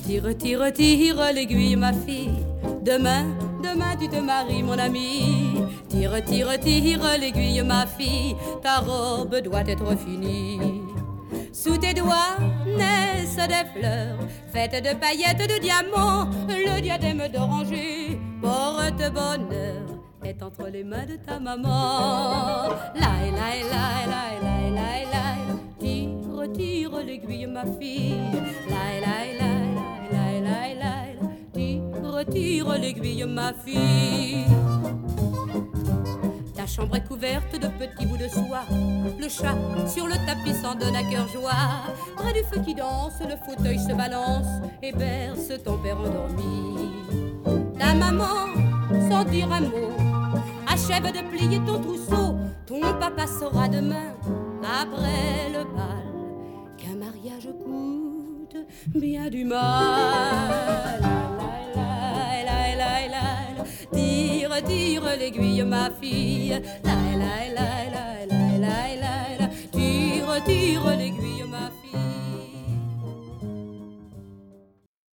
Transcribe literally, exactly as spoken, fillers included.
Tire, tire, tire l'aiguille, ma fille. Demain, demain tu te maries, mon ami. Tire, tire, tire l'aiguille, ma fille. Ta robe doit être finie. Sous tes doigts naissent des fleurs faites de paillettes, de diamants. Le diadème d'oranger porte bonheur est entre les mains de ta maman. Laï, laï, laï, laï, laï, laï, laï. Tire, tire l'aiguille, ma fille. Laï, laï, laï, laï, laï, laï, laï. Tire, tire l'aiguille, ma fille. Ta chambre est couverte de petits bouts de soie. Le chat sur le tapis s'en donne à cœur joie. Près du feu qui danse, le fauteuil se balance et berce ton père endormi. Ta maman, sans dire un mot, achève de plier ton trousseau. Ton papa saura demain, après le bal, qu'un mariage coûte bien du mal. Tire, tire l'aiguille, ma fille. La la la la la la la. Tire, tire l'aiguille.